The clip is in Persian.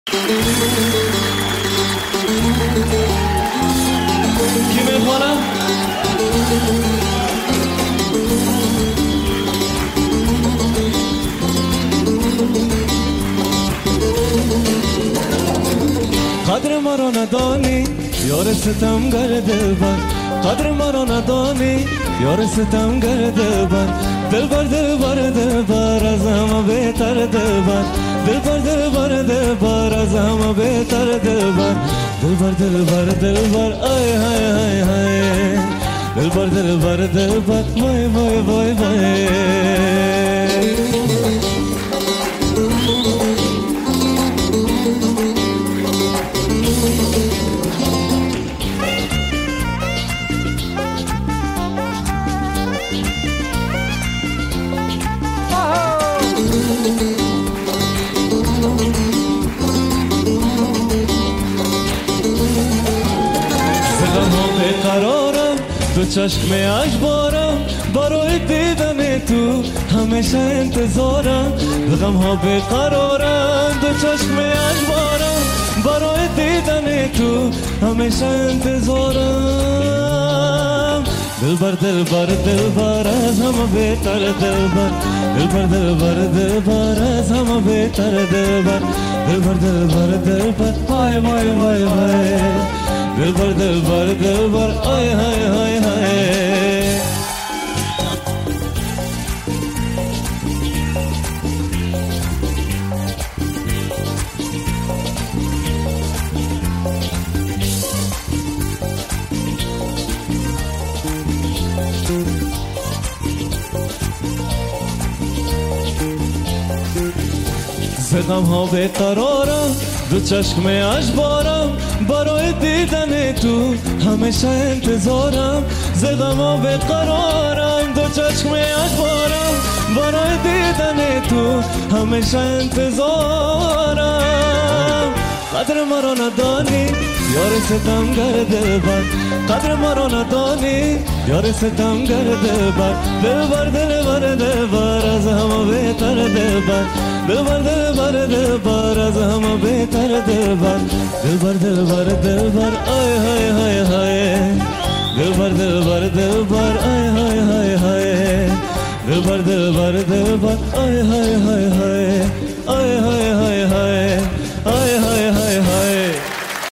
کی میخوانم؟ قدر ما رو ندانی یار ستم گرده بر، قدر ما رو ندانی یار ستم گرده بر، دلبر دلبر دلبر از همه بهتر دلبر، دلبر دلبر دلبر از همه بهتر دلبر، دلبر دلبر دلبر آی های های های، دلبر دلبر دلبر وای وای وای وای. قرارم تو چشم اجبارم، برای دیدن تو همیشه انتظارم، غم ها بیقرارم تو چشم اجبارم، برای دیدن تو همیشه انتظارم، دلبر دلبر دلبر از همه بهتر دلبر، دلبر دلبر دلبر از همه بهتر دلبر، دلبر دلبر دلبر وای وای وای وای، دلبر دلبر دلبر آی های های های. زغم ها بیقرارم دو چشم اجبارم، برای دیدن تو همیشه انتظارم، زغم ها بیقرارم دو چشم اجبارم، برای دیدن تو همیشه انتظارم، قدر ما رو ندانی یار ستم گرده بر، قدر ما رو ندانی یار ستم گرده بر، دلبر دلبر دلبر از همه بهتر دلبر، دلبر دلبر دلبر از همه بهتر دلبر، دلبر دلبر دلبر آی های های های، دلبر دلبر دلبر آی های های های، دلبر دلبر دلبر آی های های های.